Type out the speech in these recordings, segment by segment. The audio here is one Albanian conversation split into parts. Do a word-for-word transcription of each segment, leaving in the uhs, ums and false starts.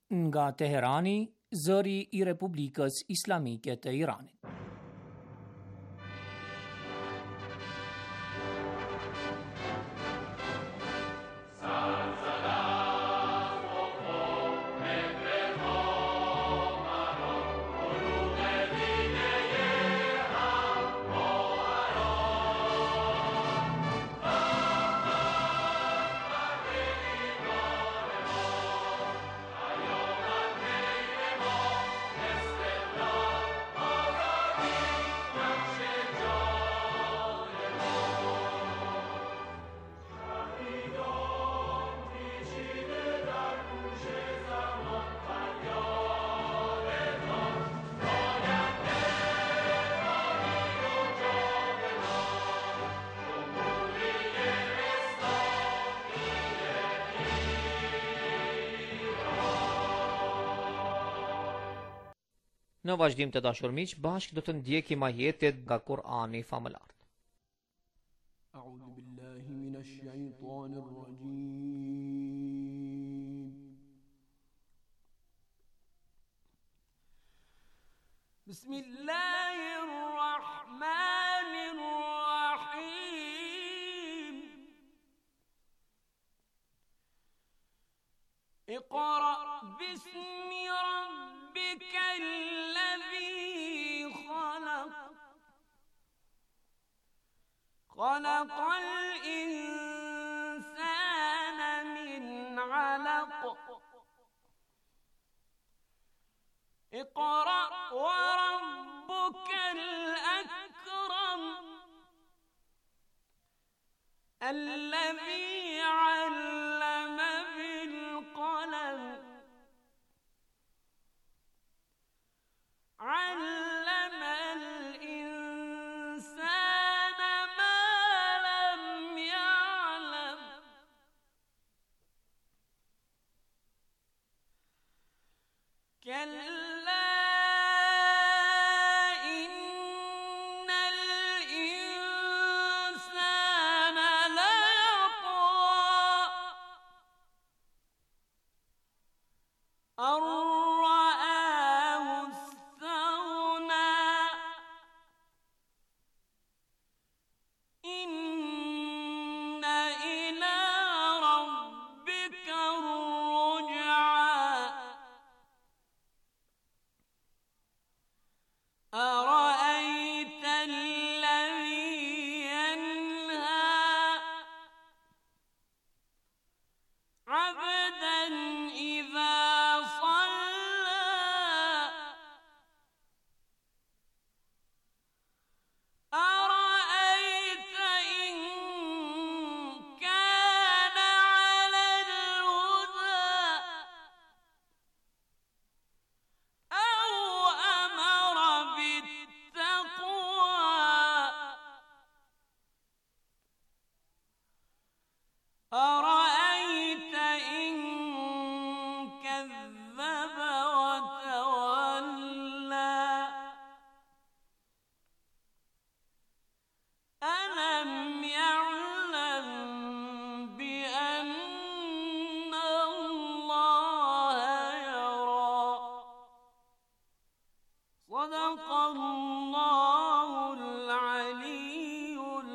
Nga Teherani, zëri I Republikës Islamike të Iranit. Në vazhdim të dashur miq, bashkë do të ndjekim ajetet nga Kur'ani famëlar. A'udhu billahi minash shaitanir rajim. Bismillahir rahmanir rahim. Iqra bismi rabbikal خلق الإنسان من علق اقرأ وربك الأكرم الذي علم بالقلم علم الإنسان ما لم يعلم كلا إن الإنسان ليطغى أن رآه استغنى إن إلى ربك الرجعى أرأيت الذي ينهى عبدا إذا صلى أرأيت إن كان على الهدى أو أمر بالتقوى أرأيت إن كذب وتولى ألم يعلم بأن الله يرى صدق الله العلي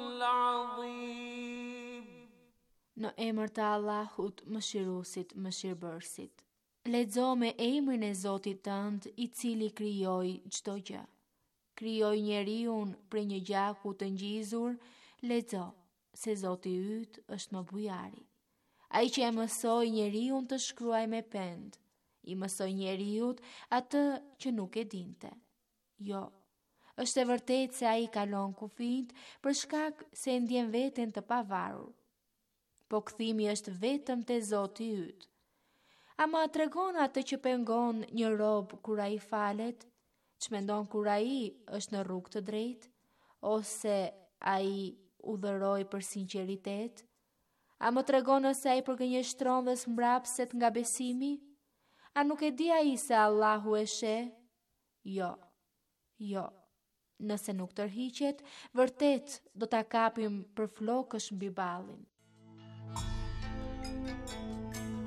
العظيم. Në emër të Allahut, mëshiruesit, mëshirbërësit. Lexo me emrin e Zotit tënd, I cili krijoi çdo gjë. Krijoi njeriun për një gjaku të ngjizur. Lexo se Zoti yt është më bujari. Ai që e mësoi njeriun të shkruaj me pend, I mësoi njeriut atë që nuk e dinte. Jo, është e vërtet se ai kalon kufijt për shkak se ndjen veten të pavarur. Po kthimi është vetëm te Zoti yt. Ama tregon atë që pengon një rob kur ai falet, ç'mendon kur ai është në rrugë të drejtë, ose ai udhëroi për sinqeritet? A më tregon nëse ai përgënjeshtron dhe smbrapset nga besimi? A nuk e di ai se Allahu e sheh? Jo, jo. Nëse nuk tërhiqet, vërtet do ta kapim për flokësh mbi ballin.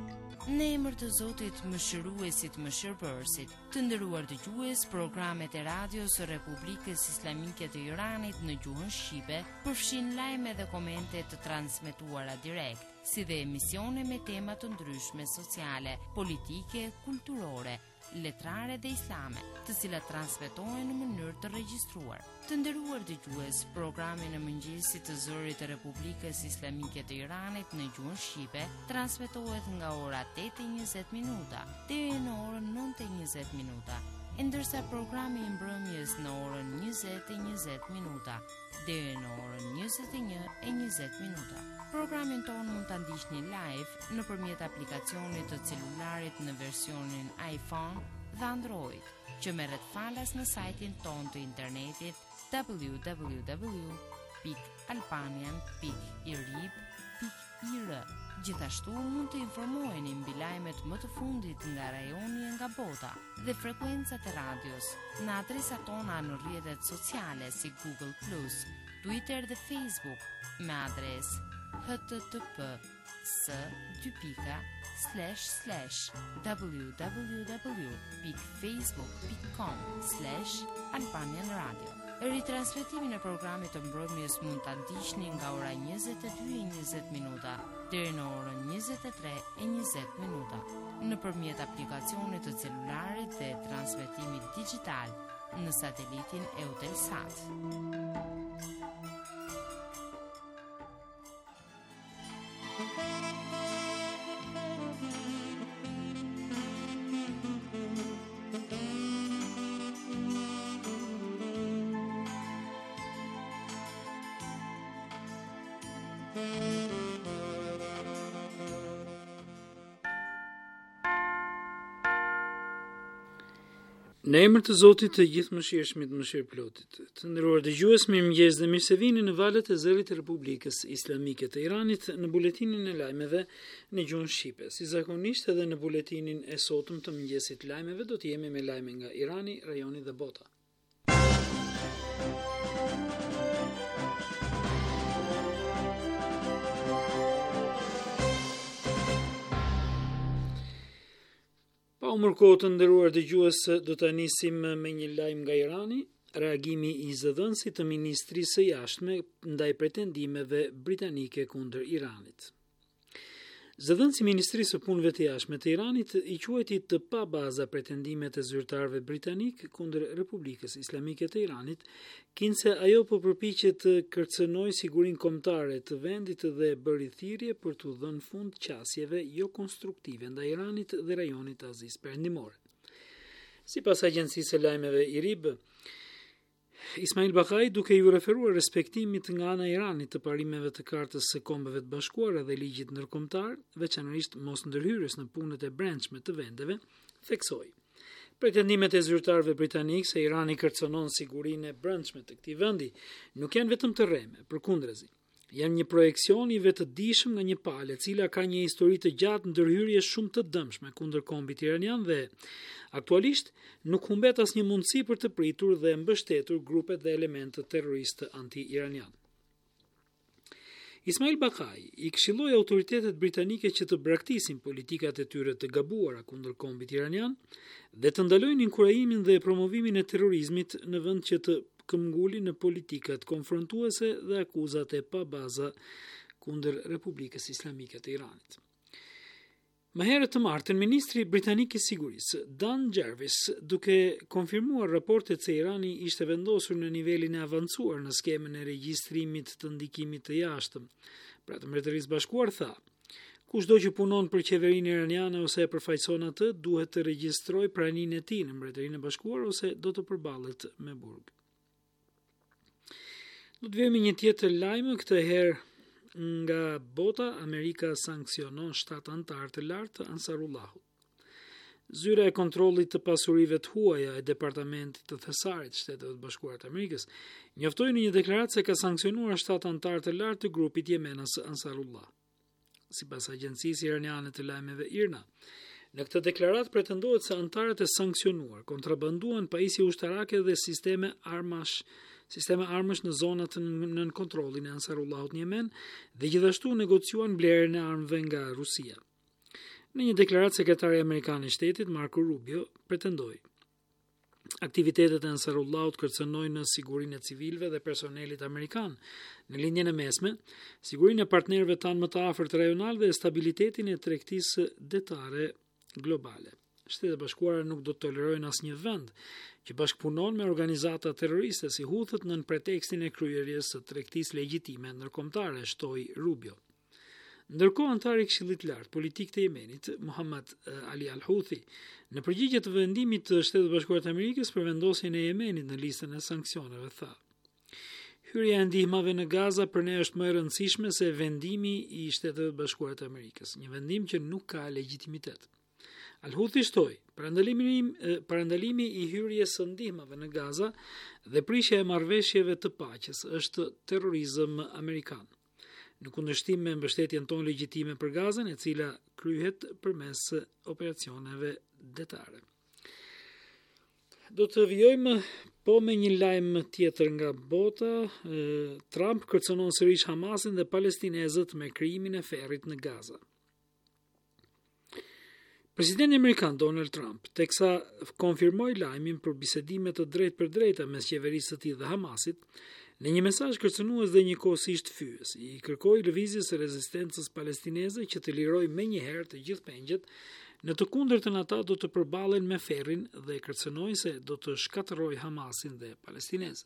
Në emër të Zotit Mëshiruesit Mëshirbërësit, të nderuar dëgjues, programet e radios së Republikës Islamike të Iranit në gjuhën shqipe përfshin lajme dhe komente të transmetuara direkt, si dhe emisione me tema të ndryshme sociale, politike, kulturore, letrare dhe islame, të cilat transmetohen në mënyrë të regjistruar. Të nderuar dëgjues, programi në mëngjesit të zërit të Republikës Islamike të Iranit në gjuhën shqipe transmetohet nga ora tetë e njëzet minuta deri në orën nëntë e njëzet minuta, ndërsa programi i mbrëmjes në orën njëzet e njëzet minuta deri në orën njëzet e një e njëzet minuta. Programin tonë mund të ndiqni live nëpërmjet aplikacionit të celularit në versionin iPhone dhe Android, që merret falas në sajtin tonë të internetit w w w pikë albanian pikë irib pikë i r. Gjithashtu mund të informoheni mbi lajmet më të fundit nga rajoni e nga bota dhe frekuencat e radios në adresat tona në rrjetet sociale si Google plus, Twitter dhe Facebook me adresë http s dy pika slash slash www pikë facebook pikë com slash albanian radio. Ritransmetimin e programit të mbrëmjes mund ta ndiqni nga ora njëzet e dy e njëzet minuta deri në orën njëzet e tre e njëzet minuta nëpërmjet aplikacionit të celularit dhe transmetimit digjital në satelitin Eutelsat. Në emër të Zotit të Gjithëmëshirshmit, Mëshirëplotit, të nderuar dëgjues, mirëmëngjes dhe mirë se vini në valët e zërit të Republikës Islamike të Iranit në buletinin e lajmeve në gjuhën shqipe. Si zakonisht edhe në buletinin e sotëm të mëngjesit lajmeve do të jemi me lajme nga Irani, rajoni dhe bota. Pa u mërkohë të nderuar dëgjues, do të nisim me një lajm nga Irani, reagimi i zëdhënësit të Ministrisë së Jashtme ndaj pretendimeve britanike kundër Iranit. Zëdhënësi i Ministrisë së Punëve të Jashtme të Iranit i quajti të pa baza pretendimet e zyrtarëve britanik kundër Republikës Islamike të Iranit, kinse ajo po përpiqet të kërcënojë sigurinë kombëtare të vendit dhe bëri thirrje për të dhënë fund qasjeve jo konstruktive ndaj Iranit dhe rajonit të Azisë Perëndimore. Sipas agjencisë së lajmeve IRIB, Ismail Bakai, duke ju referuar respektimit nga ana e Iranit të parimeve të Kartës së Kombeve të Bashkuara dhe ligjit ndërkombëtar, veçanërisht mos ndërhyrjes në punët e brendshme të vendeve, theksoi: pretendimet e zyrtarëve britanik se Irani kërcënon sigurinë e brendshme të këtij vendi nuk janë vetëm të rreme, përkundrazi, janë një projekcion i vetëdijshëm nga një palë e cila ka një histori të gjatë ndërhyrje shumë të dëmshme kundër kombit iranian dhe aktualisht nuk humbet asnjë mundësi për të pritur dhe mbështetur grupet dhe elementet terroristë anti-iranian. Ismail Bakai i këshilloi autoritetet britanike që të braktisin politikat e tyre të gabuara kundër kombit iranian dhe të ndalojnë inkurajimin dhe promovimin e terrorizmit në vend që të këmbgulin në politikat konfrontuese dhe akuzat e pa baza kundër Republikës Islamike të Iranit. Më herët të martën, ministri britanik i sigurisë, Dan Jarvis, duke konfirmuar raportet se Irani ishte vendosur në nivelin e avancuar në skemën e regjistrimit të ndikimit të jashtëm, pra të Mbretërisë Bashkuar, tha: kushdo që punon për qeverinë iraniane ose e përfaqëson atë, duhet të regjistrojë praninë e tij në Mbretërinë e Bashkuar ose do të përballet me burg. Do të vemi një tjetër lajm këtë herë nga bota. Amerika sankcionon shtatë anëtar të lartë të Ansarullahut. Zyra e kontrollit të pasurive të huaja e Departamentit të Thesarit të Shteteve të Bashkuara të Amerikës njoftoi në një deklaratë se ka sankcionuar shtatë anëtar të lartë të grupit Yemenas Ansarullah. Sipas agjencisë iraniane të lajmeve IRNA, në këtë deklaratë pretendohet se anëtarët e sankcionuar kontrabanduan pajisje ushtarake dhe sisteme armash sisteme armësh në zonat nën kontrollin e Ansarullahut në Yemen dhe gjithashtu negociuan blerjen e armëve nga Rusia. Në një deklaratë, sekretari amerikan i shtetit Marco Rubio pretendoi: aktivitetet e Ansarullahut kërcënojnë në sigurinë e civilëve dhe personelit amerikan në linjën e mesme, sigurinë e partnerëve tanë më të afërt rajonal dhe stabilitetin e tregtisë detare globale. Shtetet e Bashkuara nuk do të tolerojnë asnjë vend që bashkëpunon me organizata terroriste si Houthit nën pretekstin e kryerjes së tregtisë legjitime ndërkombëtare, shtoi Rubio. Ndërkohë, antari i Këshillit Lart politik të Yemenit, Muhammad Ali Al-Houthi, në përgjigje të vendimit të Shtetet Bashkuara të Amerikës për vendosjen e Yemenit në listën e sanksioneve, tha: hyrja e ndihmave në Gaza për ne është më e rëndësishme se vendimi i Shteteve Bashkuara të Amerikës, një vendim që nuk ka legjitimitet. Al-Houthi shtoi: parandalimi, parandalimi i hyrjes së ndihmave në Gaza dhe prishja e marrëveshjeve të paqes është terrorizëm amerikan, në kundërshtim me mbështetjen tonë legjitime për Gazën, e cila kryhet përmes operacioneve detare. Do të vijojmë po me një lajm tjetër nga bota. Trump kërcënon sërish Hamasin dhe palestinezët me krijimin e ferrit në Gaza. Presidenti amerikan Donald Trump, teksa konfirmoi lajmin për bisedime të drejtë për drejta mes qeverisë së tij dhe Hamasit, në një mesazh kërcënues dhe njëkohësisht fyes, i kërkoi lëvizjes së rezistencës palestineze që të lirojë menjëherë të gjithë pengjet, në të kundërtën ata do të përballen me ferrin dhe kërcënoi se do të shkatërrojë Hamasin dhe palestinezët.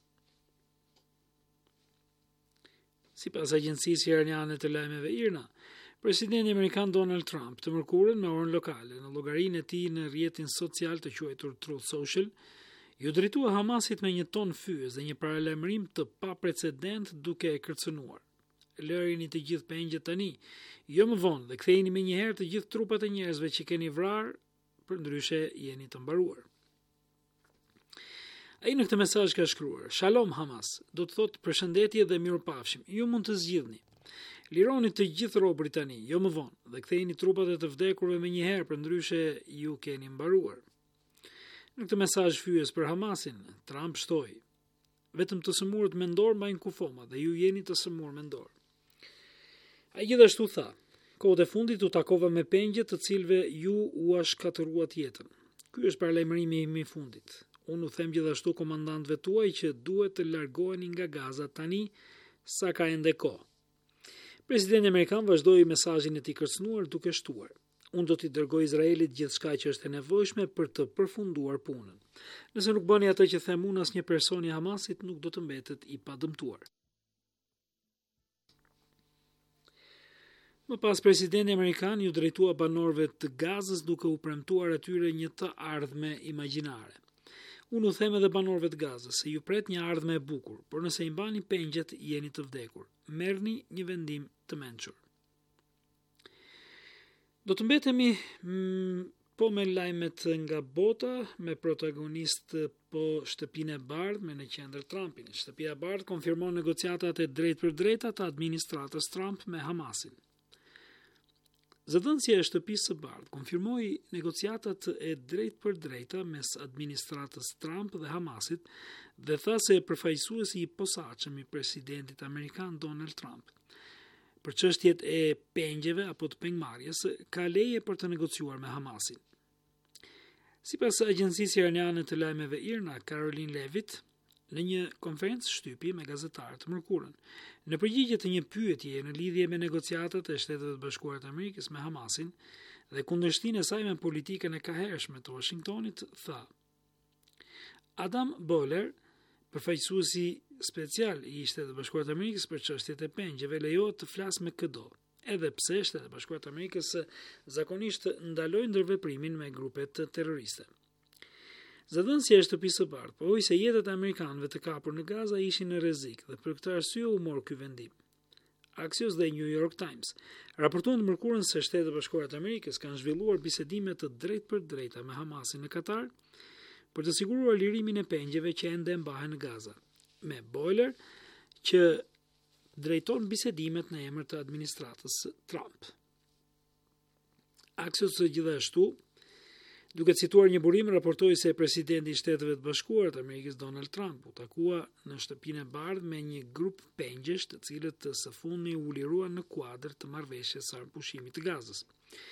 Sipas agjencisë iraniane të lajmeve I R N A, presidenti amerikan Donald Trump të mërkurën me orën lokale në llogarinë e tij në rrjetin social të quajtur Truth Social, ju drejtua Hamasit me një ton fyes dhe një paralajmërim të paprecedent duke e kërcënuar: lërini të gjithë pengjet tani, jo më vonë, dhe kthejini menjëherë të gjithë trupat e njerëzve që keni vrarë, përndryshe jeni të mbaruar. Ai në këtë mesazh ka shkruar: Shalom Hamas, do të thotë përshëndetje dhe mirupafshim. Ju mund të zgjidhni. Lironi të gjithë robërit tani, jo më vonë, dhe kthejini trupat e të vdekurve menjëherë, përndryshe ju keni mbaruar. Në këtë mesazh fyes për Hamasin, Trump shtoi: vetëm të sëmurët mendor mbajnë kufoma dhe ju jeni të sëmurë mendor. Ai gjithashtu tha: kohët e fundit u takova me pengje të cilëve ju u shkatëruat jetën. Ky është paralajmërimi im I fundit. Unë u them gjithashtu komandantëve tuaj që duhet të largoheni nga Gaza tani, sa ka ende kohë. Presidenti amerikan vazhdoi mesazhin e tij kërcënuar duke shtuar: unë do t'i dërgoj Izraelit gjithçka që është e nevojshme për të përfunduar punën. Nëse nuk bëni atë që them unë, asnjë person I Hamasit nuk do të mbetet I padëmtuar. Më pas, presidenti amerikan ju drejtua banorëve të Gazës duke u premtuar atyre një të ardhme imagjinare. Unë u them edhe banorëve të Gazës se ju pret një ardhme e bukur, por nëse I mbani pengjet, jeni të vdekur. Merrni një vendim të mençur. Do të mbetemi mm, po me lajmet nga bota, me protagonist po shtëpinë e bardhme në qendër Trumpin. Shtëpia e bardhë konfirmon negociatat e drejtë për drejta të administratës Trump me Hamasin. Zëdhënësia e shtëpisë së bardhë konfirmoi negociatat e drejtë për drejta mes administratës Trump dhe Hamasit dhe tha se përfaqësuesi I posaçëm I presidentit amerikan Donald Trump për çështjet e pengjeve apo të pengmarrjes ka leje për të negociuar me Hamasin. Sipas agjencisë iraniane të lajmeve I R N A, Caroline Levitt, në një konferencë shtypi me gazetarë të mërkurën, në përgjigje të një pyetje në lidhje me negociatat e Shteteve të Bashkuara të Amerikës me Hamasin dhe kundërshtinë e saj me politikën e kahershme të Washingtonit, tha: Adam Boehler, përfaqësuesi special I Shtetet e Bashkuara të Amerikës për çështjet e pengjeve, lejohet të flasë me këdo, edhe pse Shtetet e Bashkuara të Amerikës zakonisht ndalojnë ndërveprimin me grupet terroriste. Zëdhënësia e shtëpisë së bardhë pohoi se jetët e amerikanëve të kapur në Gaza ishin në rrezik dhe për këtë arsye u mor ky vendim. Axios dhe New York Times raportuan të mërkurën se Shtetet e Bashkuara të Amerikës kanë zhvilluar bisedime të drejtë për drejta me Hamasin në Katar për të siguruar lirimin e pengjeve që ende mbahen në Gaza, me Boehler që drejton bisedimet në emër të administratës Trump. Axios gjithashtu, duke cituar një burim, raportoi se presidenti I Shteteve të Bashkuara të Amerikës Donald Trump u takua në shtëpinë e bardhë me një grup pengjesh, të cilët së fundmi u liruan në kuadër të marrëveshjes së pushimit të Gazës.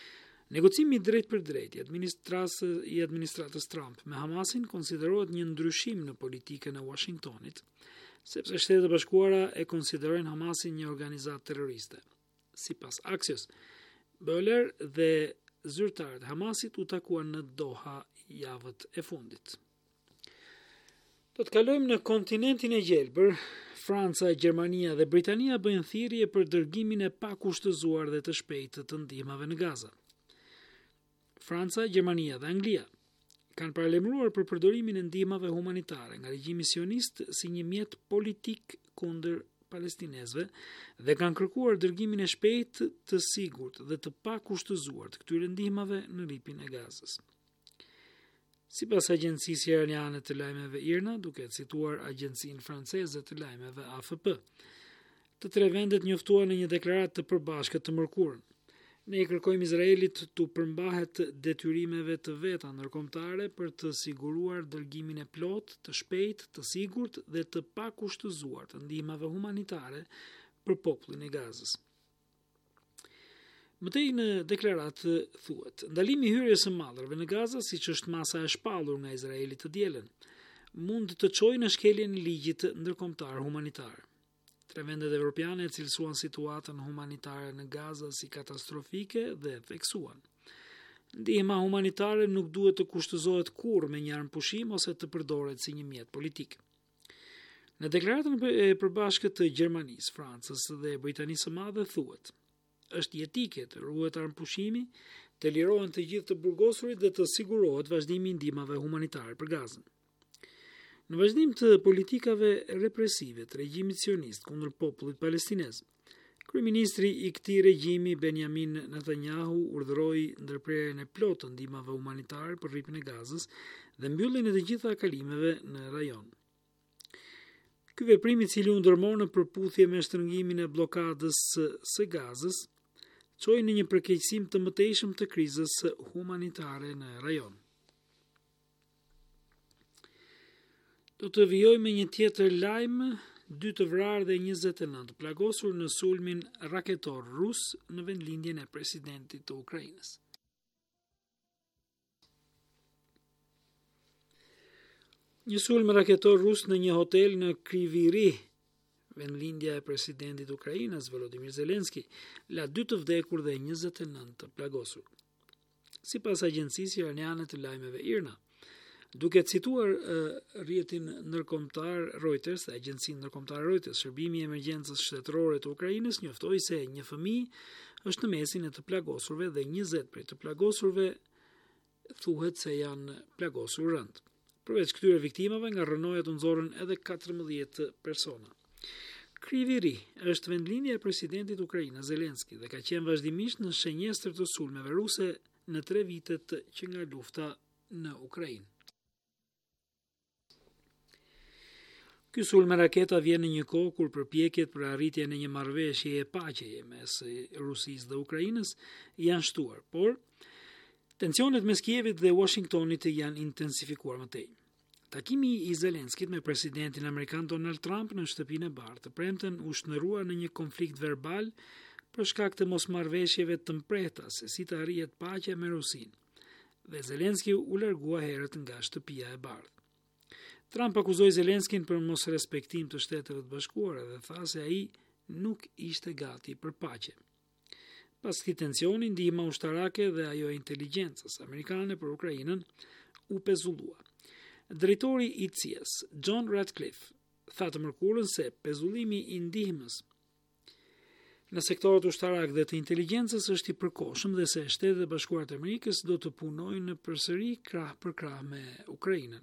Negocimi drejt për drejt i administratës, i administratës Trump me Hamasin konsiderohet një ndryshim në politikën e Washingtonit, sepse Shtetet e Bashkuara e konsiderojnë Hamasin një organizatë terroriste. Sipas Axios, Böhler dhe zyrtarët e Hamasit u takuan në Doha javët e fundit. Do të kalojmë në kontinentin e gjelbër. Franca, Gjermania dhe Britania bëjnë thirrje për dërgimin e pakushtëzuar dhe të shpejtë të ndihmave në Gaza. Franca, Gjermania dhe Anglia kanë paralajmëruar për përdorimin e ndihmave humanitare nga regjimi sionist si një mjet politik kundër palestinezëve dhe kanë kërkuar dërgimin e shpejtë, të sigurt dhe të pakushtëzuar të këtyre ndihmave në ripin e Gazës. Sipas agjencisë iraniane të lajmeve I R N A, duke cituar agjencinë franceze të lajmeve A F P, të tre vendet njoftuan në një deklaratë të përbashkët të mërkurën. Ne I kërkojmë Izraelit të përmbahet detyrimeve të veta ndërkombëtare për të siguruar dërgimin e plot, të shpejtë, të sigurt dhe të pakushtëzuar të ndihmave humanitare për popullin e Gazës. Mëtej në deklaratë thuhet, ndalimi I hyrjes së mallrave në Gazë, siç është masa e shpallur nga Izraeli të dielën, mund të çojë në shkeljen e ligjit ndërkombëtar humanitar. Tre vendet evropiane cilësuan situatën humanitare në Gaza si katastrofike dhe theksuan: ndihma humanitare nuk duhet të kushtëzohet kurrë me një armë pushim ose të përdoret si një mjet politik. Në deklaratën e përbashkët të Gjermanisë, Francës dhe Britanisë së Madhe thuhet: është jetike të ruhet armëpushimi, të lirohen të gjithë të burgosurit dhe të sigurohet vazhdimi I ndihmave humanitare për Gazën. Në vazhdim të politikave represive të regjimit sionist kundër popullit palestinez, kryeministri I këtij regjimi Benjamin Netanyahu urdhëroi ndërprerjen e plotë të ndihmave humanitare për rripin e Gazës dhe mbylljen e të gjitha kalimeve në rajon. Ky veprim, I cili u ndërmor në përputhje me shtrëngimin e bllokadës së Gazës, çoi në një përkeqësim të mëtejshëm të krizës humanitare në rajon. Do të vijojmë me një tjetër lajm, dy të vrarë dhe njëzet e nëntë plagosur në sulmin raketor rus në vendlindjen e presidentit të Ukrainës. Një sulm raketor rus në një hotel në Kryvyi Rih, vendlindja e presidentit të Ukrainës Volodymyr Zelensky, la dy të vdekur dhe njëzet e nëntë të plagosur. Sipas agjencisë iraniane të lajmeve I R N A, duke cituar uh, rrjetin ndërkombëtar Reuters, agjencinë ndërkombëtare Reuters, shërbimi I emergjencës shtetërore të Ukrainës njoftoi se një fëmijë është në mesin e të plagosurve dhe njëzet prej të plagosurve thuhet se janë plagosur rënd. Përveç këtyre viktimave, nga rrënojat u nxorën edhe katërmbëdhjetë persona. Kryvyi Rih është vendlindja e presidentit të Ukrainës Zelensky dhe ka qenë vazhdimisht në shenjestër të sulmeve ruse në tre vitet që nga lufta në Ukrainë. Ky sulm me raketa vjen në një kohë kur përpjekjet për arritjen e një marrëveshje e paqeje mes Rusisë dhe Ukrainës janë shtuar, por tensionet mes Kievit dhe Washingtonit janë intensifikuar më tej. Takimi I Zelenskit me presidentin amerikan Donald Trump në shtëpinë e Bardhë të premten u shndërrua në një konflikt verbal për shkak të mosmarrëveshjeve të mprehta se si të arrihet paqja me Rusinë, dhe Zelensky u largua herët nga shtëpia e Bardhë. Trump akuzoi Zelenskyn për mos respektim të Shteteve të Bashkuara dhe tha se ai nuk ishte gati për paqe. Pas këtij tensioni, ndihma ushtarake dhe ajo e inteligjencës amerikane për Ukrainën u pezullua. Drejtori I C I A-s, John Ratcliffe, tha të mërkurën se pezullimi I ndihmës në sektorët ushtarak dhe të inteligjencës është I përkohshëm dhe se Shtetet e Bashkuara të Amerikës do të punojnë përsëri krah për krah me Ukrainën.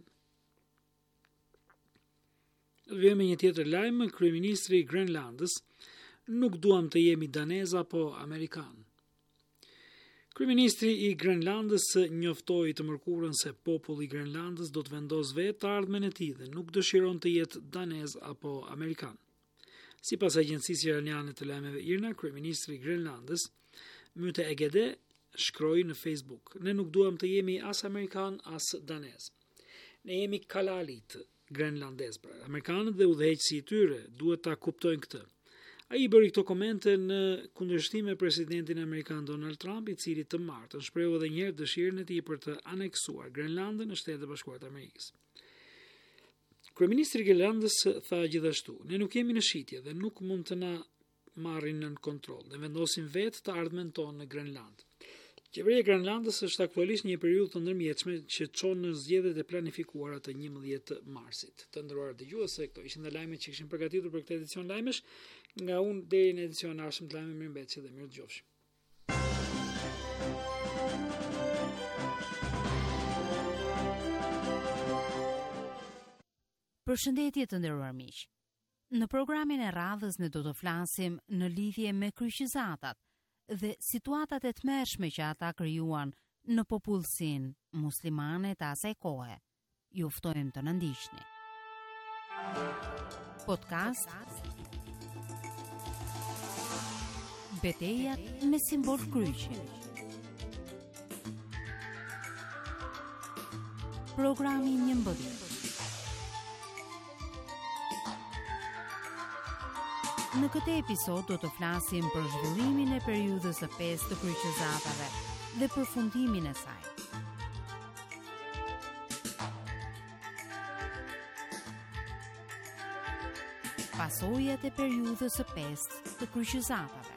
Vjen me një tjetër lajm, kryeministri I Grenlandës: nuk duam të jemi danez apo amerikan. Kryeministri I Grenlandës njoftoi të mërkurën se populli I Grenlandës do të vendosë vetë të ardhmen e tij dhe nuk dëshiron të jetë danez apo amerikan. Sipas agjencisë iraniane të lajmeve I R N A, kryeministri I Grenlandës, Myte Egede, shkroi në Facebook: ne nuk duam të jemi as amerikan as danez. Ne jemi kalalit grenlandez. Pra, amerikanët dhe udhëheqësi I tyre duhet ta kuptojnë këtë. Ai bëri këto komente në kundërshtim me presidentin amerikan Donald Trump, i cili të martën shprehu edhe një herë dëshirën e tij për të aneksuar Grenlandën në Shtetet e Bashkuara të Amerikës. Kryeministri i Grenlandës tha gjithashtu: "Ne nuk jemi në shitje dhe nuk mund të na marrin nën kontroll dhe vendosin vetë të ardhmen tonë në Grenland." Qeveria e Grenlandës është aktualisht një periudhë të ndërmjetshme që çon në zgjedhjet e planifikuara të njëmbëdhjetë marsit. Të nderuar dëgjuesë, këto ishin lajmet që kishim përgatitur për këtë edicion lajmesh. Nga unë deri në edicionin e ardhshëm të lajmeve, mirëmbëjtje dhe mirëdëgjofshim. Përshëndetje të nderuar miq. Në programin e radhës ne do të flasim në lidhje me kryqëzatat dhe situatat e tmerrshme që ata krijuan në popullsinë muslimane të asaj kohe. Ju ftojmë të na ndiqni. Podcast Betejat me simbol kryqi. Programi njëmbëdhjetë. Në këtë episod do të flasim për zhvillimin e periudhës së pestë të kryqëzatave dhe përfundimin e saj. Pasojat e periudhës së pestë të kryqëzatave.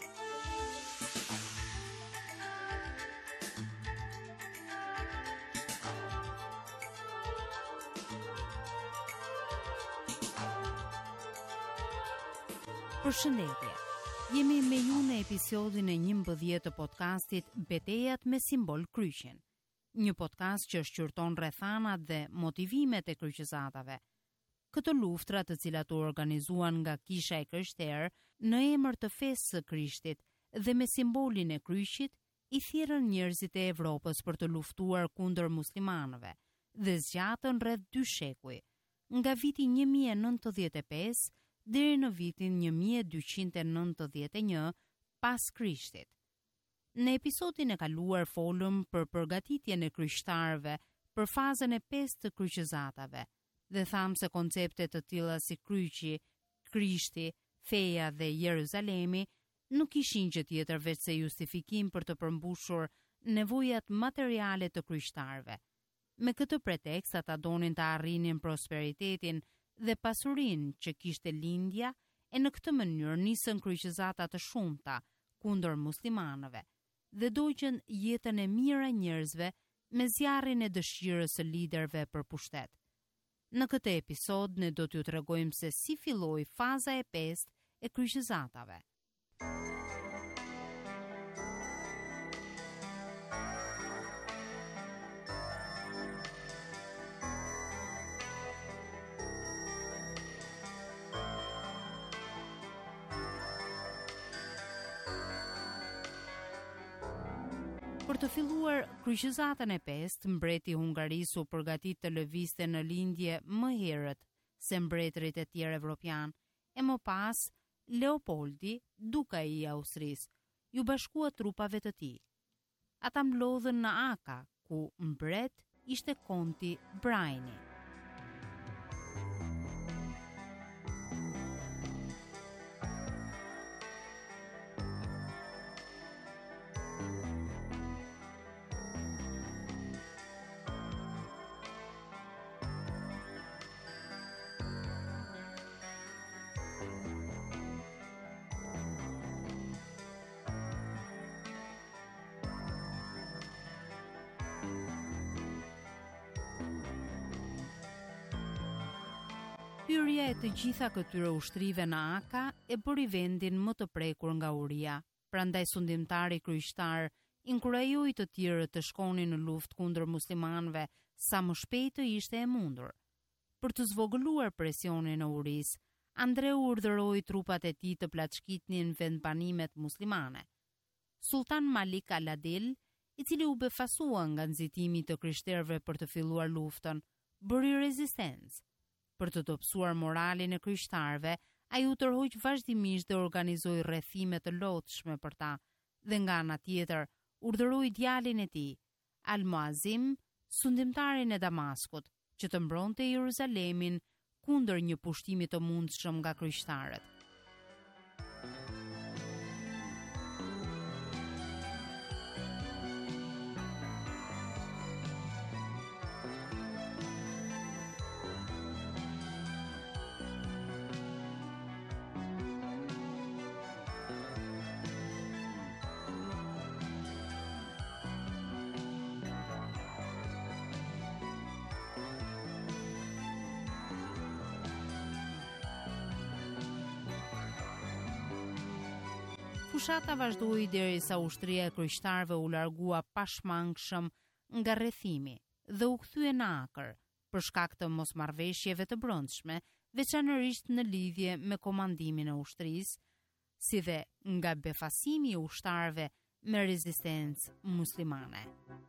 Përshëndetje. Jemi me ju në episodin e njëmbëdhjetë të podcastit Betejat me simbol kryqin. Një podcast që shqyrton rrethanat dhe motivimet e kryqëzatave. Këto luftra, të cilat u organizuan nga Kisha e Krishterë në emër të fesë së Krishtit dhe me simbolin e kryqit, i thirrën njerëzit e Evropës për të luftuar kundër muslimanëve dhe zgjatën rreth dy shekuj, nga viti një mijë e nëntëdhjetë e pesë deri në vitin një mijë e dyqind e nëntëdhjetë e një pas Krishtit. Në episodin e kaluar folëm për përgatitjen e krishterëve për fazën e pestë të kryqëzatave dhe thamë se koncepte të tilla si kryqi, Krishti, feja dhe Jeruzalemi nuk ishin gjë tjetër veç se justifikim për të përmbushur nevojat materiale të krishterëve. Me këtë pretekst ata donin të arrinin prosperitetin dhe pasurinë që kishte lindja, e në këtë mënyrë nisën kryqëzata të shumta kundër muslimanëve dhe dogjën jetën e mirë e njerëzve me zjarrin e dëshirës së liderëve për pushtet. Në këtë episod ne do t'ju tregojmë se si filloi faza e pestë e kryqëzatave. Për të filluar kryqëzatën e pestë, mbreti i Hungarisë u përgatit të lëvizte në lindje më herët se mbretërit e tjerë evropian, e më pas Leopoldi, duka i Austrisë, ju bashkua trupave të tij. Ata mblodhen në Aka, ku mbret ishte konti Brajni. Hyrja e të gjitha këtyre ushtrive në Aka e bëri vendin më të prekur nga uria. Prandaj sundimtari kryqëtar inkurajoi të tjerët të shkonin në luftë kundër muslimanëve sa më shpejt të ishte e mundur. Për të zvogëluar presionin e urisë, Andreu urdhëroi trupat e tij të plaçkitnin vendbanimet muslimane. Sultan Malik al-Adil, i cili u befasua nga nxitimi të krishterëve për të filluar luftën, bëri rezistencë. Për të dobësuar moralin e krishterëve, ai u tërhoq vazhdimisht dhe organizoi rrethime të lotshme për ta, dhe nga ana tjetër urdhëroi djalin e tij, Al-Muazim, sundimtarin e Damaskut, që të mbronte Jeruzalemin kundër një pushtimi të mundshëm nga krishterët. Fushata vazhdoi derisa ushtria e kryeqtarëve u largua pashmangshëm nga rrethimi dhe u kthye në Akër për shkak të mosmarrveshjeve të brendshme, veçanërisht në lidhje me komandimin e ushtrisë, si dhe nga befasimi i ushtarëve me rezistencë muslimane.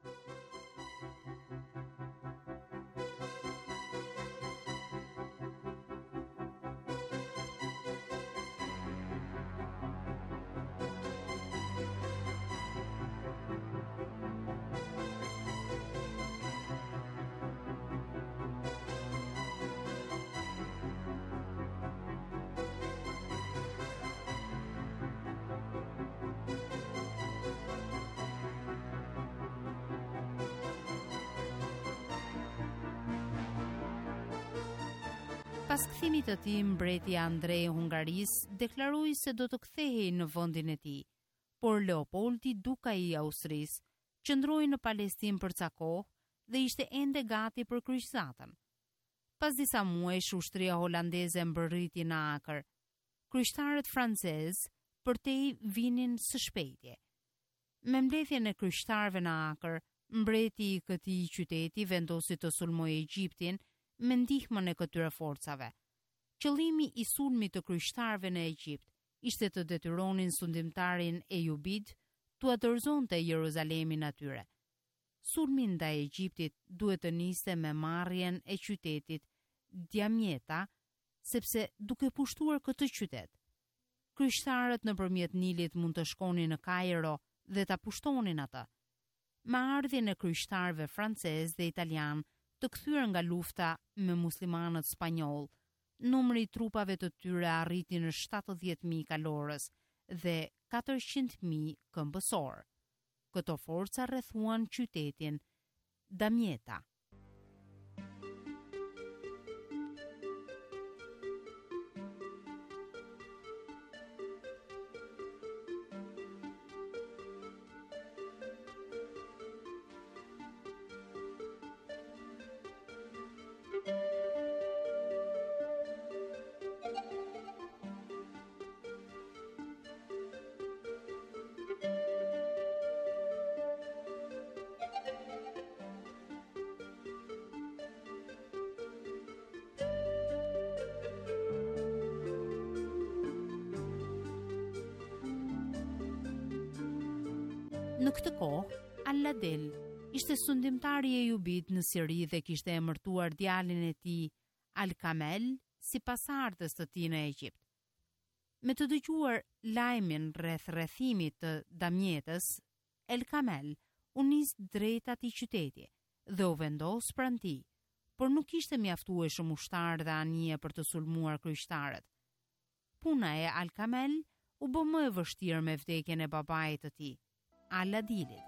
Pas kthimit të tij, mbreti Andrej i Hungarisë deklaroi se do të kthehej në vendin e tij, por Leopoldi, duka i Austrisë, qëndroi në Palestinë për ca kohë dhe ishte ende gati për kryqëzatën. Pas disa muajsh, ushtria holandeze mbërriti në Akër. Kryqëtarët francezë përtej vinin së shpejti. Me mbledhjen e kryqëtarëve në Akër, mbreti i këtij qyteti vendosi të sulmojë Egjiptin me ndihmën e këtyre forcave. Qëllimi i sulmit të kryqëtarëve në Egjipt ishte të detyronin sundimtarin Ejubid t'u dorëzonte Jeruzalemin atyre. Sulmi ndaj Egjiptit duhet të niste me marrjen e qytetit Djamjeta, sepse duke pushtuar këtë qytet, kryqëtarët nëpërmjet Nilit mund të shkonin në Kairo dhe ta pushtonin atë. Me ardhjen e kryqëtarëve francez dhe italian të kthyer nga lufta me muslimanët spanjoll, numri i trupave të tyre arriti në shtatëdhjetë mijë kalorës dhe katërqind mijë këmbësor. Këto forca rrethuan qytetin Damieta. Në këtë kohë, Al-Ladel ishte sundimtari e Ejubit në Siri dhe kishte emërtuar djalin e tij Al-Kamel si pasardhës të tij në Egjipt. Me të dëgjuar lajmin rreth rrethimit të Damjetës, El-Kamel u nis drejt atij qyteti dhe u vendos pranë tij, por nuk kishte mjaftueshëm ushtar dhe anije për të sulmuar kryqëtarët. Puna e Al-Kamel u bë më e vështirë me vdekjen e babait të tij, Al-Adilit.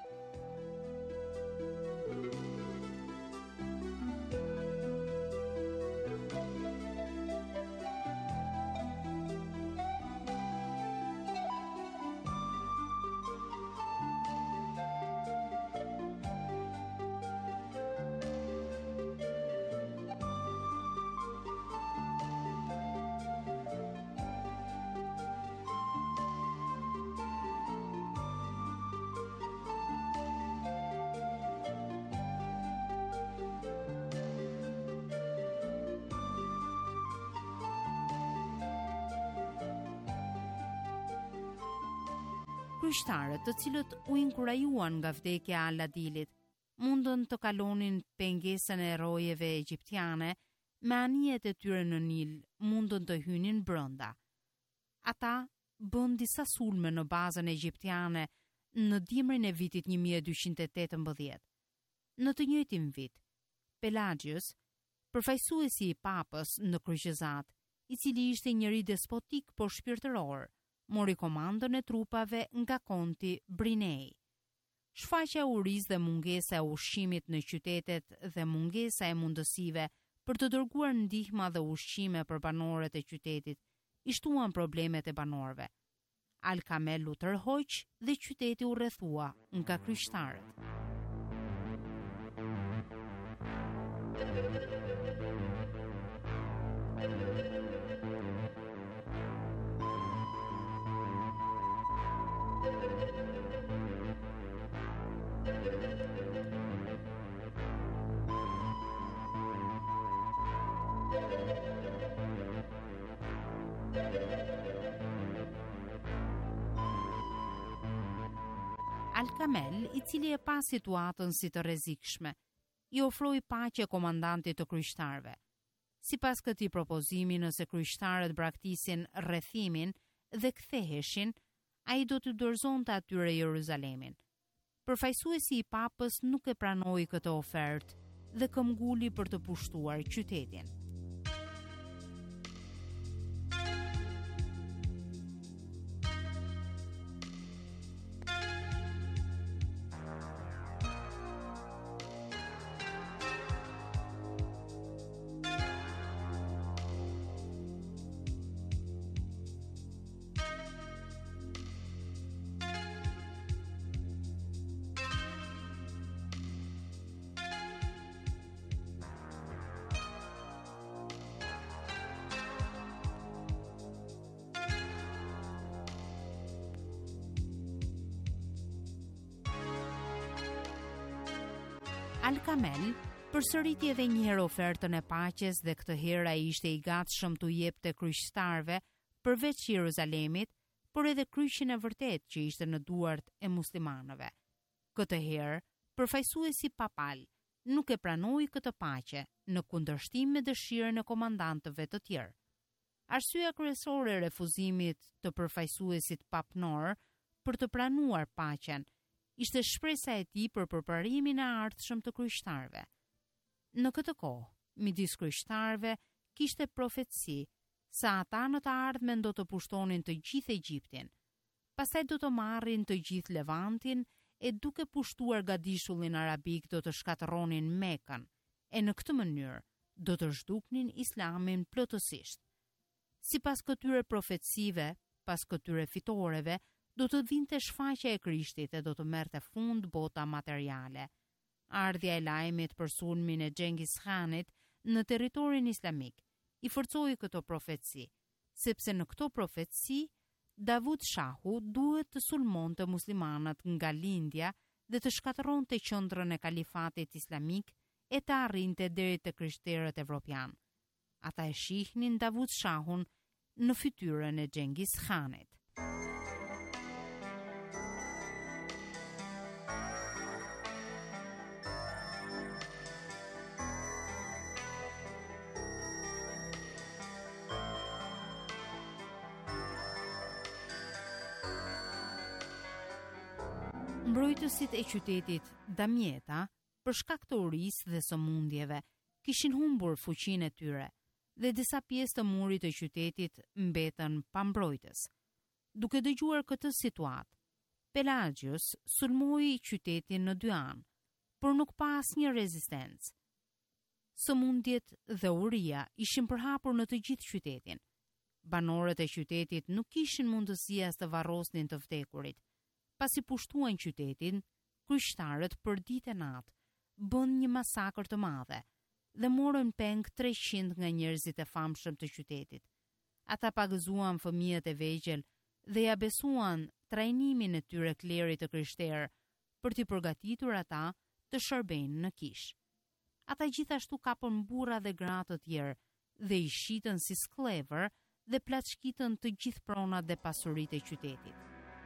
Kryqëtarët, të cilët u inkurajuan nga vdekja e Al-Adilit, mundën të kalonin pengesën e rojeve egjiptiane, me anijet e tyre në Nil mundën të hynin brenda. Ata bën disa sulme në bazën egjiptiane në dimrin e vitit një mijë e dyqind e tetëmbëdhjetë. Në të njëjtin vit, Pelagius, përfaqësuesi i papës në kryqëzat, i cili ishte njëri despotik por shpirtëror, mori komandën e trupave nga konti Brinei. Shfaqja e urisë dhe mungesa e ushqimit në qytetet dhe mungesa e mundësive për të dërguar ndihma dhe ushqime për banorët e qytetit i shtuan problemet e banorëve. Al-Kamel u tërhoq dhe qyteti u rrethua nga kryqëtarët. Al-Kamel, i cili e pa situatën si të rrezikshme, i ofroi paqe komandantit të kryqëtarëve. Sipas këtij propozimi, nëse kryqëtarët braktisin rrethimin dhe ktheheshin, ai do të dorëzonte atyre Jeruzalemin. Përfaqësuesi i papës nuk e pranoi këtë ofertë dhe këmbguli për të pushtuar qytetin. Al-Kamel përsëriti edhe një herë ofertën e paqes dhe këtë herë ai ishte i gatshëm t'u jepte kryqëtarëve përveç Jeruzalemit, por edhe kryqin e vërtet që ishte në duart e muslimanëve. Këtë herë, përfaqësuesi papal nuk e pranoi këtë paqe në kundërshtim me dëshirën e komandantëve të tjerë. Arsyeja kryesore e refuzimit të përfaqësuesit papnor për të pranuar paqen ishte shpresa e tij për përparimin e ardhshëm të kryqëtarëve. Në këtë kohë, midis kryqëtarëve kishte profetësi se ata në të ardhmen do të pushtonin të gjithë Egjiptin, pastaj do të marrin të gjithë Levantin e duke pushtuar gadishullin arabik do të shkatërronin Mekën e në këtë mënyrë do të zhduknin Islamin plotësisht. Sipas këtyre profecive, pas këtyre fitoreve, do të vinte shfaqja e Krishtit e do të merrte fund bota materiale. Ardhja e lajmit për sulmin e Xhengis Khanit në territorin islamik i forcoi këto profeci, sepse në këto profeci Davud Shahu duhet të sulmonte muslimanët nga lindja dhe të shkatërronte qendrën e kalifatit islamik e të arrinte deri te krishterët evropian. Ata e shihnin Davud Shahun në fytyrën e Xhengis Khanit. Mbrojtësit e qytetit Damieta, për shkak të urisë dhe sëmundjeve, kishin humbur fuqinë e tyre dhe disa pjesë të murit të qytetit mbetën pa mbrojtës. Duke dëgjuar këtë situatë, Pelagius sulmoi qytetin në dy anë, por nuk pa asnjë rezistencë. Sëmundjet dhe uria ishin përhapur në të gjithë qytetin. Banorët e qytetit nuk kishin mundësi as të varrosnin të vdekurit. Pasi pushtuan qytetin, kryqëtarët për ditë e natë bën një masakër të madhe dhe morën peng treqind nga njerëzit e famshëm të qytetit. Ata pagëzuan fëmijët e vegjël dhe ja besuan trajnimin e tyre klerit të krishterë për t'i përgatitur ata të shërbejnë në kishë. Ata gjithashtu kapën burra dhe gra të tjerë dhe i shitën si sklever dhe plaçkitën të gjithë pronat dhe pasuritë e qytetit.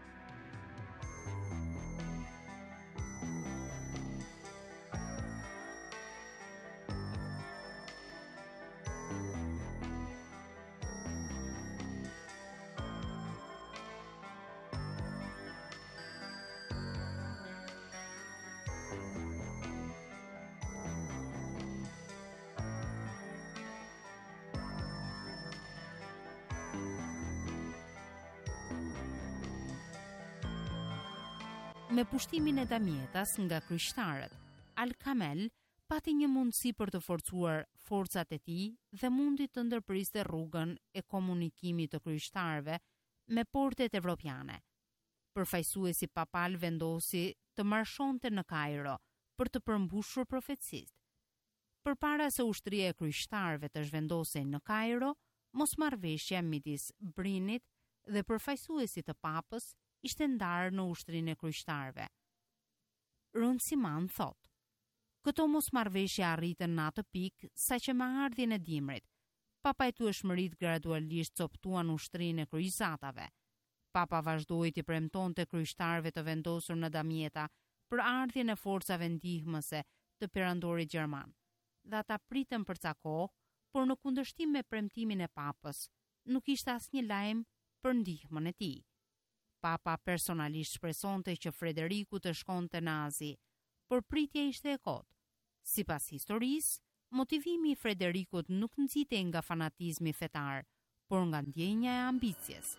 Me pushtimin e Damietas nga kryqëtarët, Al-Kamel pati një mundësi për të forcuar forcat e tij dhe mundi të ndërpriste rrugën e komunikimit të kryqëtarëve me portet evropiane. Përfaqësuesi papal vendosi të marshonte në Kairo për të përmbushur profecitë. Përpara se ushtria e kryqëtarëve të zhvendosej në Kairo, mosmarrveshja midis Brinit dhe përfaqësuesit të papës ishte ndarë në ushtrinë e kryqëtarëve. Run Siman thot: këto mosmarrveshje arritën në atë pikë sa që me ardhjen e dimrit, papajtueshmëritë gradualisht coptuan ushtrinë e kryqëzatave. Papa vazhdoi të premtonte kryqëtarëve të vendosur në Damieta për ardhjen e forcave ndihmëse të perandorit gjerman. Dhe ata pritën për ca kohë, por në kundërshtim me premtimin e papës, nuk ishte asnjë lajm për ndihmën e tij. Papa personalisht shpresonte që Frederiku të shkonte në Azi, por pritja ishte e kotë. Sipas historisë, motivimi i Frederikut nuk nxitej nga fanatizmi fetar, por nga ndjenja e ambicjes.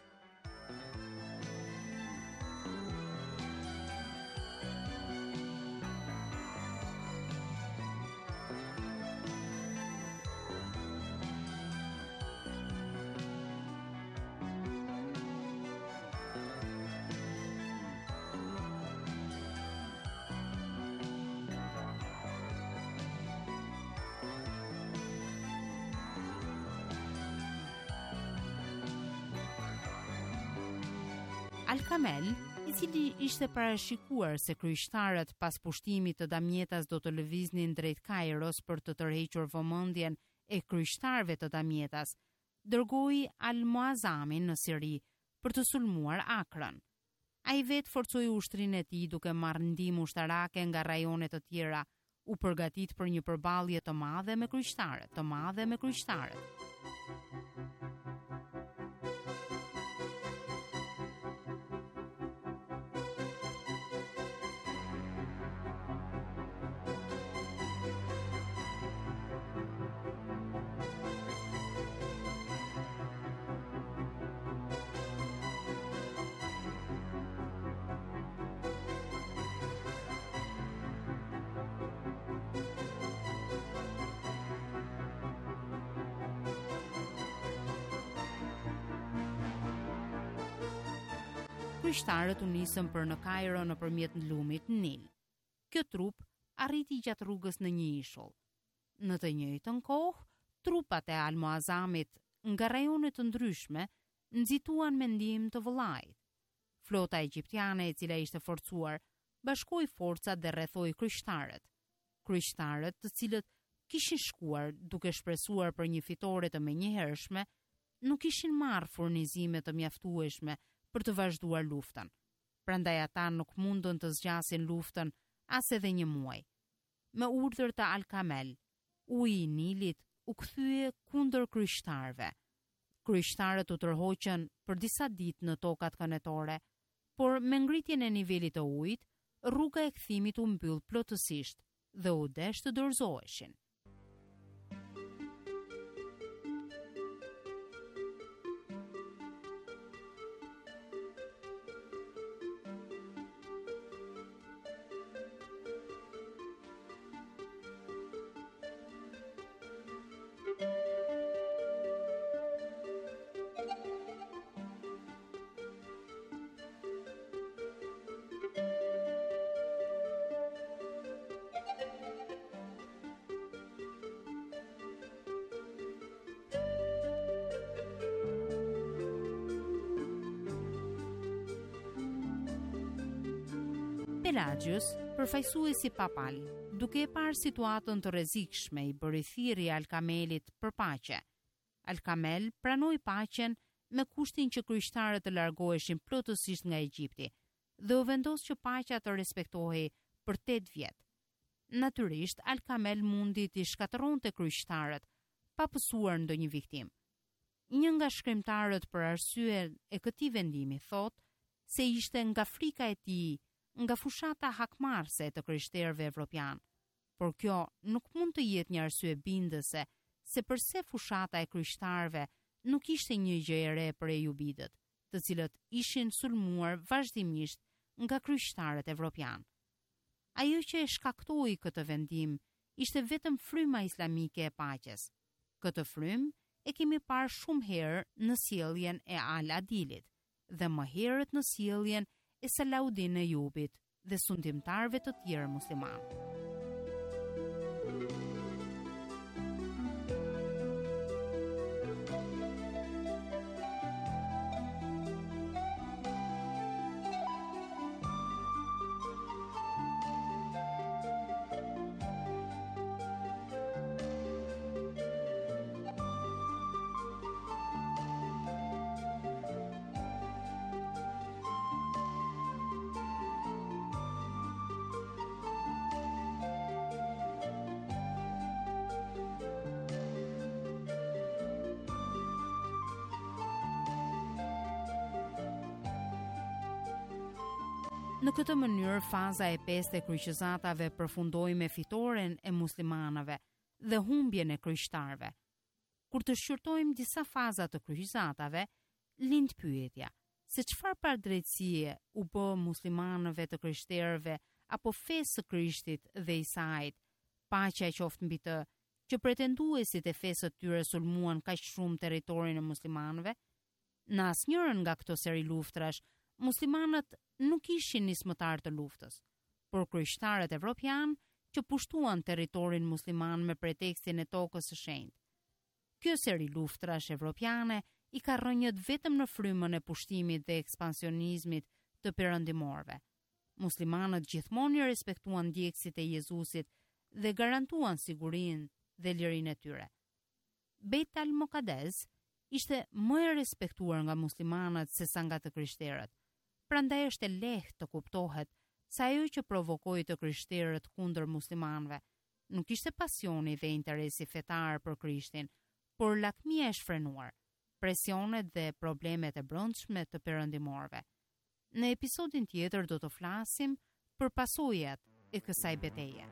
Al-Kamel, i cili ishte parashikuar se kryqëtarët pas pushtimit të Damietas do të lëviznin drejt Kairos për të tërhequr vëmendjen e kryqëtarëve të Damietas, dërgoi Al-Muazamin në Siri për të sulmuar Akrën. Ai vetë forcoi ushtrinë e tij duke marrë ndihmë ushtarake nga rajone të tjera, u përgatit për një përballje të madhe me kryqëtarët, të madhe me kryqëtarët. Kryqëtarët u nisën për në Kairo nëpërmjet lumit Nil. Kjo trup arriti gjatë rrugës në një ishull. Në të njëjtën kohë, trupat e Al-Muazamit nga rajone të ndryshme nxituan me ndihmë të vëllait. Flota egjiptiane, e cila ishte forcuar, bashkoi forcat dhe rrethoi kryqëtarët. Kryqëtarët, të cilët kishin shkuar duke shpresuar për një fitore të menjëhershme, nuk kishin marrë furnizime të mjaftueshme për të vazhduar luftën. Prandaj ata nuk mundën të zgjasin luftën as edhe një muaj. Me urdhër të Al-Kamel, uji i Nilit u kthye kundër kryqëtarëve. Kryqëtarët u tërhoqën për disa ditë në tokat kënetore, por me ngritjen e nivelit të ujit, rruga e kthimit u mbyll plotësisht dhe u desh të dorëzoheshin. Pelagius, përfaqësuesi papal, duke e parë situatën të rrezikshme, i bëri thirrje Al-Kamelit për paqe. Al-Kamel pranoi paqen me kushtin që kryqëtarët të largoheshin plotësisht nga Egjipti dhe u vendos që paqja të respektohej për tetë vjet. Natyrisht, Al-Kamel mundi të shkatërronte kryqëtarët pa pësuar ndonjë viktim. Një nga shkrimtarët për arsye e këtij vendimi thotë se ishte nga frika e tij nga fushata hakmarrëse të krishterëve evropian, por kjo nuk mund të jetë një arsye bindëse se përse fushata e krishterëve nuk ishte një gjë e re për ejubidët, të cilët ishin sulmuar vazhdimisht nga krishterët evropian. Ajo që e shkaktoi këtë vendim ishte vetëm fryma islamike e paqes. Këtë frymë e kemi parë shumë herë në sjelljen e Al-Adilit dhe më herët në sjelljen e Salaudin Eyyubit dhe sundimtarëve të tjerë muslimanë. Në këtë mënyrë, faza e pestë e kryqëzatave përfundoi me fitoren e muslimanëve dhe humbjen e kryeqtarëve. Kur të shqyrtojmë disa faza të kryqëzatave, lind pyetja: se çfarë padrejtësie u bë muslimanëve të krishterëve apo fesë së Krishtit dhe Isait, paqja qoftë mbi të, që pretenduesit e fesë të tyre sulmuan kaq shumë territorin e muslimanëve? Në asnjërin nga këto seri luftrash, muslimanët nuk ishin nismëtar të luftës, por kryeqtarët evropian që pushtuan territorin musliman me pretekstin e tokës së shenjtë. Kjo seri luftrash evropiane i ka rrënjët vetëm në frymën e pushtimit dhe ekspansionizmit të perëndimorëve. Muslimanët gjithmonë i respektuan ndjekësit e Jezusit dhe garantuan sigurinë dhe lirinë e tyre. Beit al-Muqaddes ishte më e respektuar nga muslimanët se sa nga të krishterët. Prandaj është e lehtë të kuptohet se ajo që provokoi të krishterët kundër muslimanëve nuk ishte pasioni dhe interesi fetar për Krishtin, por lakmia e shfrenuar, presionet dhe problemet e brendshme të perëndimorëve. Në episodin tjetër do të flasim për pasojat e kësaj betejë.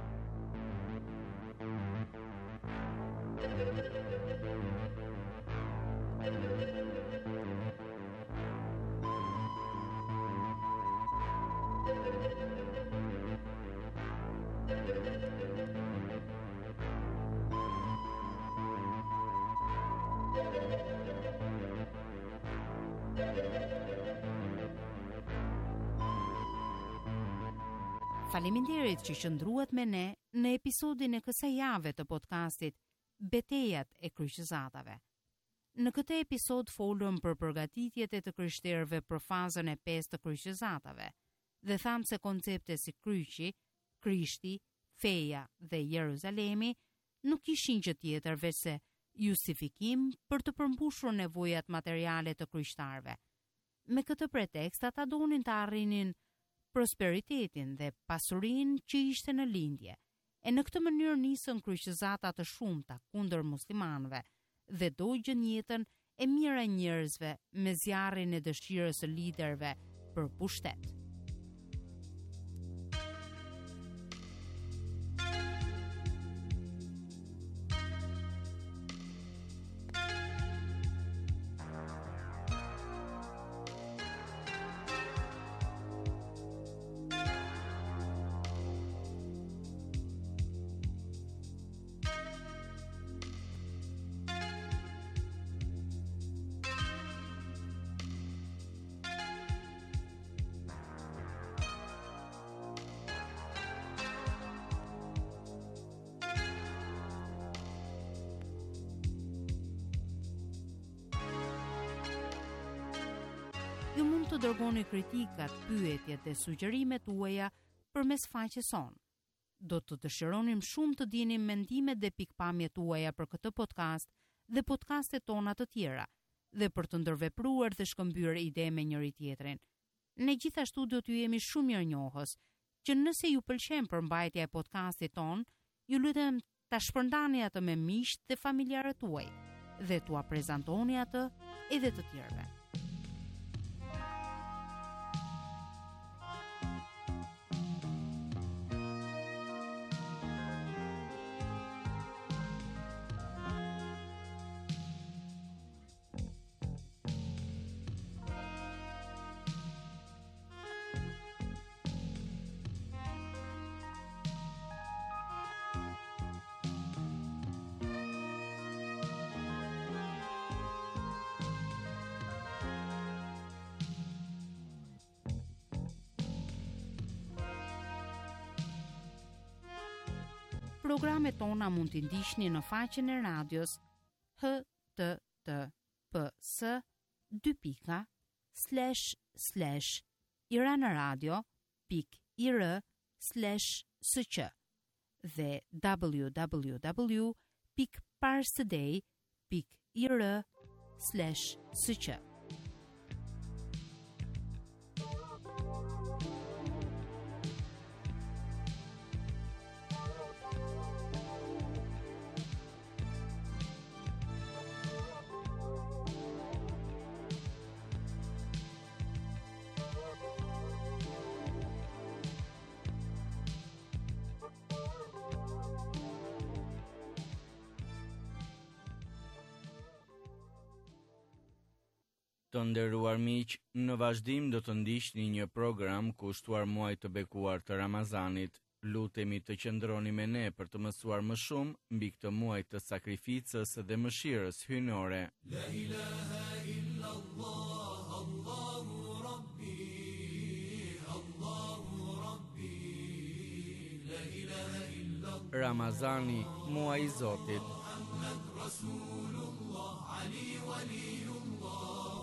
Faleminderit që qëndruat me ne në episodin e kësaj jave të podcastit Betejat e kryqëzatave. Në këtë episod folëm për përgatitjet e të krishterëve për fazën e pestë të kryqëzatave dhe thamë se koncepte si kryqi, Krishti, feja dhe Jeruzalemi nuk ishin gjë tjetër veç se justifikim për të përmbushur nevojat materiale të kryeqtarëve. Me këtë pretekst ata donin të arrinin prosperitetin dhe pasurinë që ishte në lindje. E në këtë mënyrë nisën kryqëzata të shumta kundër muslimanëve dhe dogjën jetën e mirë e njerëzve me zjarrin e dëshirës së liderëve për pushtet. Ju mund të dërgoni kritikat, pyetjet dhe sugjerimet tuaja përmes faqes sonë. Do të dëshironim shumë të dinim mendimet dhe pikpamjet tuaja për këtë podcast dhe podcastet tona të tjera, dhe për të ndërvepruar dhe shkëmbyer ide me njëri tjetrin. Ne gjithashtu do t'ju jemi shumë mirënjohës që nëse ju pëlqen përmbajtja e podcastit ton, ju lutem ta shpërndani atë me miqt dhe familjarët tuaj dhe t'ua prezantoni atë edhe të tjerëve. Programet tona mund t'i ndiqni në faqen e radios h t t p s dy pika slash slash iranradio pik i r slash s q dhe w w w pik parstoday pik i r slash s q. Të nderuar miq, në vazhdim do të ndiqni një program kushtuar muajit të bekuar të Ramazanit. Lutemi të qëndroni me ne për të mësuar më shumë mbi këtë muaj të sakrificës dhe mëshirës hyjnore. La ilaha illa Allah, Allahu Rabbi, Allahu Rabbi. La ilaha illa Allah. Ramazani, muaji i Zotit. Muhammed Rasulullah, Ali Waliullah.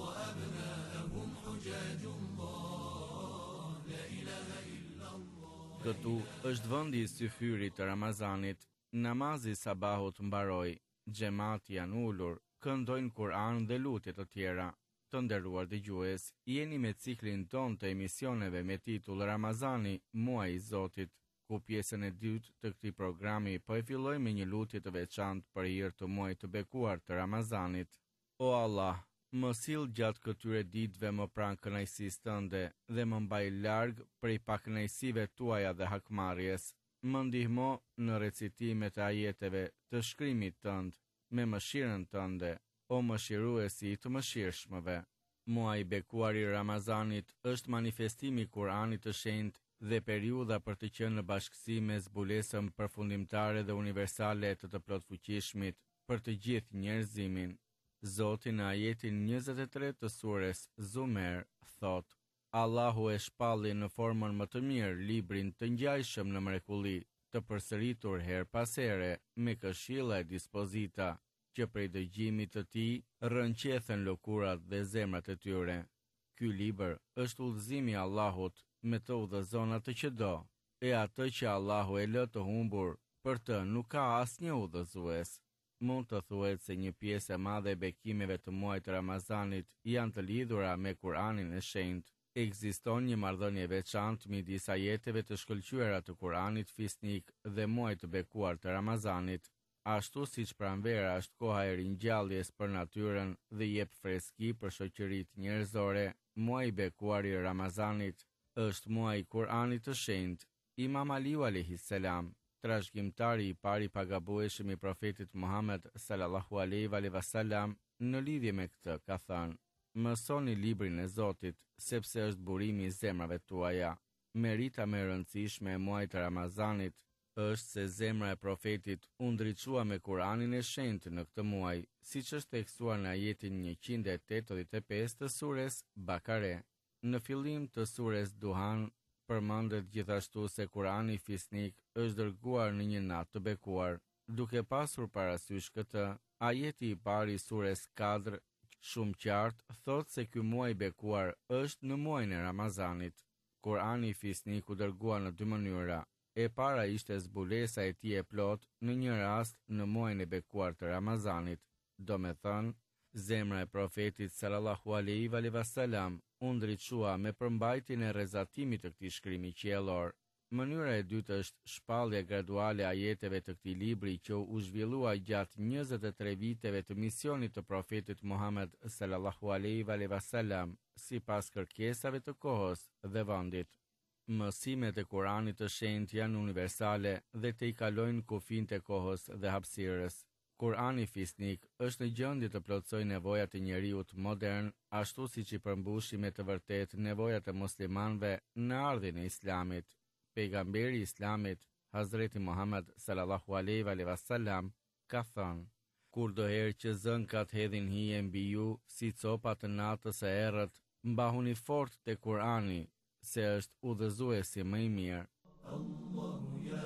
Këtu është vendi i syfyrit të Ramazanit. Namazi i sabahut mbaroi, xhamati janë ulur, këndojnë Kur'an dhe lutje të tjera. Të nderuar dëgjues, jeni me ciklin ton të emisioneve me titull Ramazani, muaji i Zotit, ku pjesën e dytë të këtij programi po e filloj me një lutje të veçantë për hir të muajit të bekuar të Ramazanit. O Allah, më sill gjatë këtyre ditëve më pranë kënaqësisë tënde dhe më mbaj larg prej pakënaqësive tuaja dhe hakmarrjes. Më ndihmo në recitimet e ajeteve të shkrimit tënd me mëshirën tënde, o mëshiruesi i të mëshirshmëve. Muaji i bekuar i Ramazanit është manifestimi i Kuranit të shenjtë dhe periudha për të qenë në bashkësi me zbulesën përfundimtare dhe universale të të plotfuqishmit për të gjithë njerëzimin. Zoti në ajetin njëzet e tre të surës Zumer thot: Allahu e shpalli në formën më të mirë librin të ngjajshëm në mrekulli, të përsëritur her pas here me këshilla e dispozita, që prej dëgjimit të tij rrënqethen lëkurat dhe zemrat e tyre. Ky libër është udhëzimi i Allahut, me të udhëzon atë që do, e atë që Allahu e lë të humbur, për të nuk ka asnjë udhëzues. Mund të thuhet se një pjesë e madhe e bekimeve të muajit të Ramazanit janë të lidhura me Kur'anin e shenjtë. Ekziston një marrëdhënie e veçantë midis ajeteve të shkëlqyera të Kur'anit fisnik dhe muajit të bekuar të Ramazanit. Ashtu siç pranvera është koha e ringjalljes për natyrën dhe jep freski për shoqëritë njerëzore, muaji i bekuar i Ramazanit është muaji i Kur'anit të shenjtë. Imam Aliu alayhis salam, trashëgimtari i parë i pagabueshëm i profetit Muhammed sallallahu alaihi wasallam, në lidhje me këtë ka thënë: Mësoni librin e Zotit, sepse është burimi i zemrave tuaja. Merita më e rëndësishme e muajit të Ramazanit është se zemra e profetit u ndriçua me Kur'anin e shenjtë në këtë muaj, siç është tekstuar në ajetin njëqind e tetëdhjetë e pesë të surës Bakare. Në fillim të surës Duhan përmendet gjithashtu se Kur'ani fisnik është dërguar në një natë të bekuar. Duke pasur parasysh këtë, ajeti i parë i surës Kadr shumë qartë thotë se ky muaj i bekuar është në muajin e Ramazanit. Kur'ani fisnik u dërgua në dy mënyra. E para ishte zbulesa e tij e plot në një rast në muajin e bekuar të Ramazanit, do me thënë, zemra e profetit sallallahu alaihi wasallam u ndriçua me përmbajtjen e rrezatimit të këtij shkrimi qiellor. Mënyra e dytë është shpallja graduale e ajeteve të këtij libri që u zhvillua gjatë njëzet e tre viteve të misionit të profetit Muhammed sallallahu alaihi wasallam, sipas kërkesave të kohës dhe vendit. Mësimet e Kuranit të shenjtë janë universale dhe të i kalojnë kufijtë e kohës dhe hapësirës. Kurani fisnik është në gjendje të plotësojë nevojat e njeriut modern, ashtu siç i përmbushi me të vërtetë nevojat e muslimanëve në ardhin e Islamit. Pejgamberi i Islamit, Hazreti Muhammed sallallahu alaihi wasallam, ka thënë: Kur do herë që zënkat hedhin hije mbi ju si copa të natës së errët, mbahuni fort te Kurani, se është udhëzuesi më i mirë. Allahu ya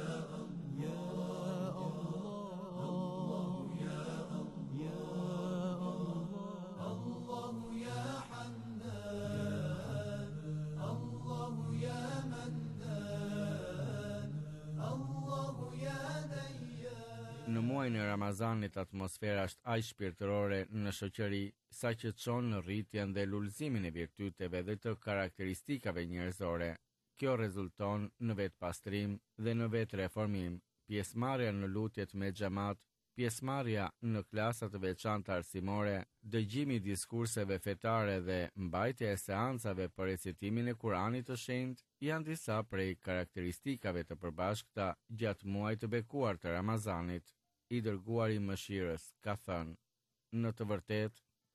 Në muajin e Ramazanit atmosfera është aq shpirtërore në shoqëri, sa që çon në rritjen dhe lulëzimin e virtyteve dhe të karakteristikave njerëzore. Kjo rezulton në vetë pastrim dhe në vetë reformim, pjesëmarrja në lutjet me xhamat, pjesëmarrja në klasa të veçanta arsimore, dëgjimi i diskurseve fetare dhe mbajtja e seancave për recitimin e Kuranit të shenjtë janë disa prej karakteristikave të përbashkëta gjatë muajit të bekuar të Ramazanit. I dërguari i mëshirës ka thënë: Në të vërtetë,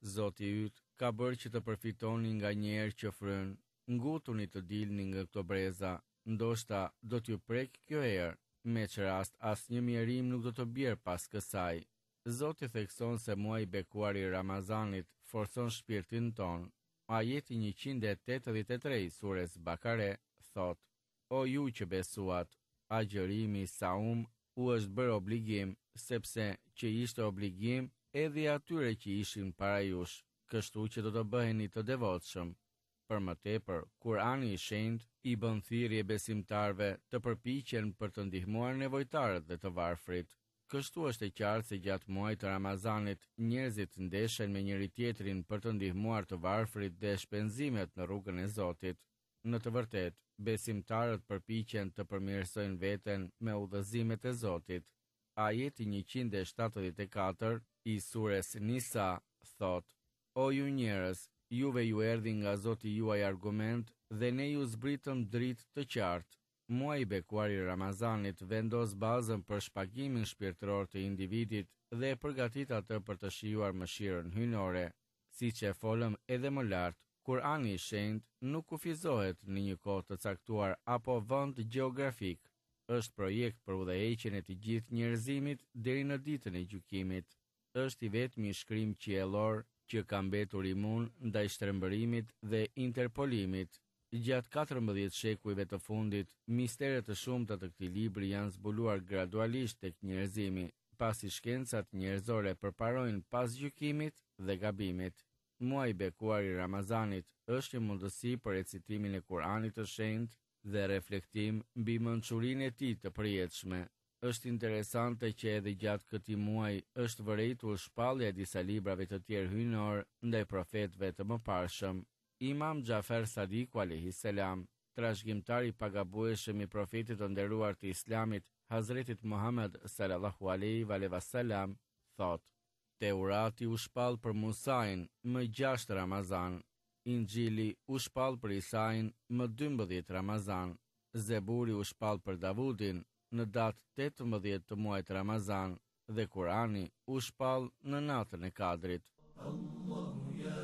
Zoti yt ka bërë që të përfitoni nga një erë që fryn, ngutuni të dilni nga këto breza, ndoshta do t'ju prek kjo erë, me që rast asnjë mjerim nuk do të bjerë pas kësaj. Zoti thekson se muaji i bekuar i Ramazanit forcon shpirtin ton. Ajeti njëqind e tetëdhjetë e tre i sures Bakare thot: O ju që besuat, agjërimi saum u është bërë obligim, sepse që ishte obligim edhe atyre që ishin para jush, kështu që do të bëheni të devotshëm. Për më tepër, Kurani i Shenjtë i bën thirrje besimtarve të përpiqen për të ndihmuar nevojtarët dhe të varfrit. Kështu është e qartë se gjatë muajit të Ramazanit njerëzit ndeshen me njëri tjetrin për të ndihmuar të varfrit dhe shpenzimet në rrugën e Zotit. Në të vërtetë, besimtarët përpiqen të përmirësojnë veten me udhëzimet e Zotit. Ajeti njëqind e shtatëdhjetë e katër i sures Nisa thot: O ju njerëz, juve ju erdhi nga Zoti juaj argument dhe ne ju zbritëm dritë të qartë. Muaji i bekuar i Ramazanit vendos bazën për shpagimin shpirtëror të individit dhe e përgatit atë për të shijuar mëshirën hyjnore. Siç e folëm edhe më lart, Kurani i Shenjtë nuk kufizohet në një kohë të caktuar apo vend gjeografik. Është projekt për udhëheqjen e të gjithë njerëzimit deri në ditën e gjykimit. Është i vetmi shkrim qiellor që ka mbetur imun ndaj shtrembërimit dhe interpolimit. Gjatë katërmbëdhjetë shekujve të fundit, misteret të shumta të këtij libri janë zbuluar gradualisht tek njerëzimi, pasi shkencat njerëzore përparojnë pas gjykimit dhe gabimit. Muaji i bekuar i Ramazanit është një mundësi për recitimin e Kuranit të Shenjtë dhe reflektim mbi mençurinë e tij të përjetshme. Është interesante që edhe gjatë këtij muaji është vërejtur shpallja e disa librave të tjerë hyjnor ndaj profetëve të mëparshëm. Imam Xhafer Sadiku alayhis salam, trashëgimtari i pagabueshëm i profetit të nderuar të Islamit, Hazretit Muhammed sallallahu alaihi wasallam, thot: Teurati u shpall për Musain më gjashtë Ramazan, Injili u shpall për Isain më dymbëdhjetë Ramazan, Zeburi u shpall për Davudin në datë tetëmbëdhjetë të muajit Ramazan dhe Kurani u shpall në natën e Kadrit. Allahu ya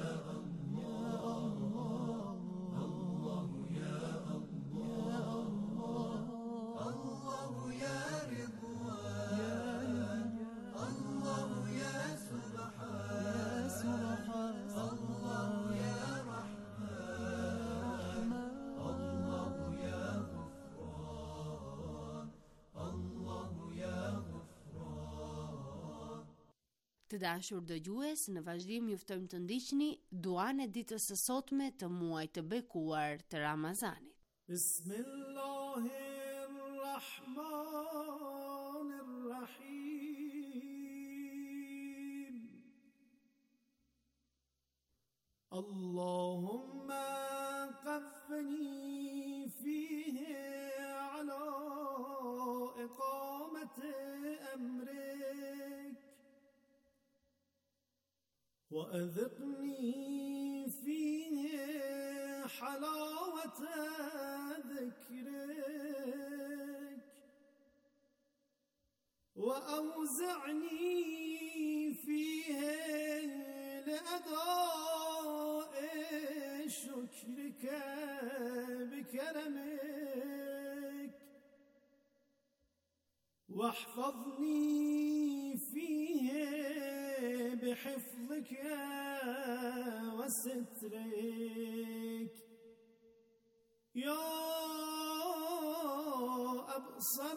Të dashur dëgjues, në vazhdim ju ftojmë të ndiqni duan e ditës së sotme të muajit të bekuar të Ramazanit. Bismillahirrahmanirrahim. Allahumma qaffini fihi ala iqamati amrik. وأذقني فيه حلاوة ذكرك وأوزعني فيه لأداء شكرك بكرمك واحفظني فيه بحفظك وسترك يا أبصر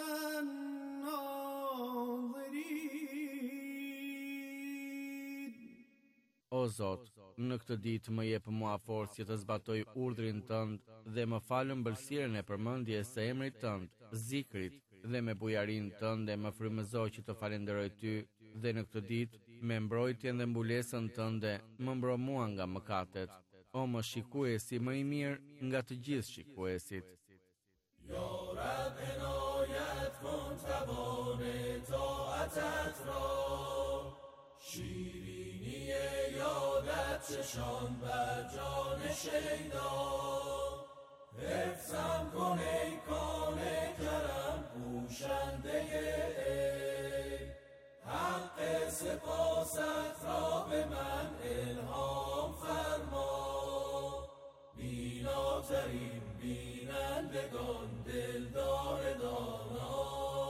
الناظرين. O Zot, në këtë ditë më jep mua forcë të zbatoj urdhrin tënd dhe më fal ëmbëlsirën e përmendjes së emrit tënd, zikrit dhe me bujarinë tënde më frymëzoj që të falenderoj ty dhe në këtë ditë me mbrojtjen dhe mbulesën tënde më mbro mua nga mëkatet. O më shikuesi më i mirë nga të gjithë shikuesit. Ya Rab inayat kun tabon ta'atat ra shirini yadat chasham bar jan shayda حفظم کن ای کان کرم پوشنده ای حق سپاست را به من الهام فرما. بیناترین بینندگان دلدار دانا،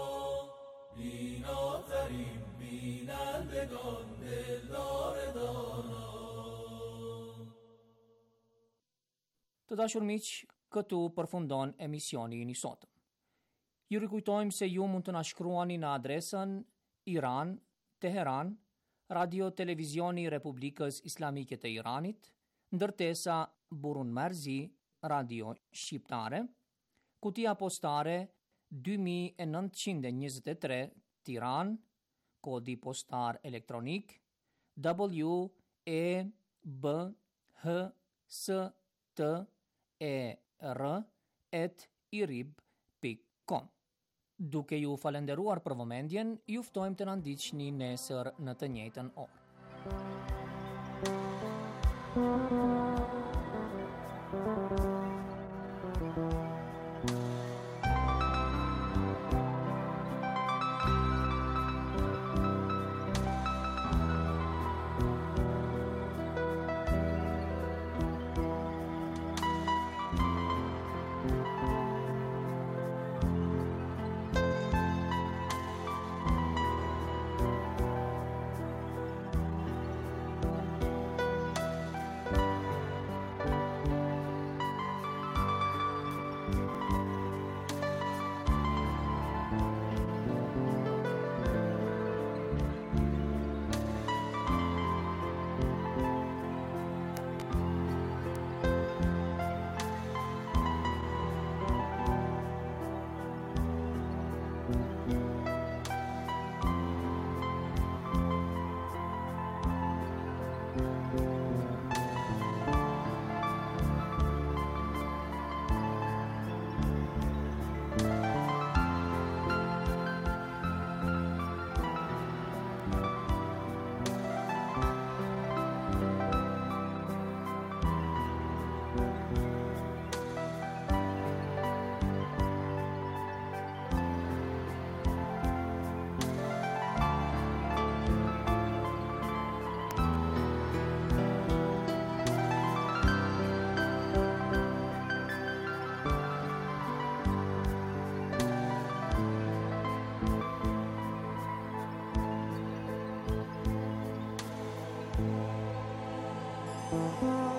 بیناترین بینندگان دلدار دانا. Të dashur miq, këtu përfundon emisioni i sotëm. Ju rikujtojmë se ju mund të na shkruani në adresën Iran, Teheran, Radio Televizioni i Republikës Islamike të Iranit, ndërtesa Burun Merzi, Radio Shqiptare, kutia postare dy mijë e nëntëqind e njëzet e tre, Tiranë, kodi postar elektronik W E B H S T E R at irib pikë com. Duke ju falenderuar për vëmendjen, ju ftojmë të na ndiqni nesër në të njëjtën orë. Thank you.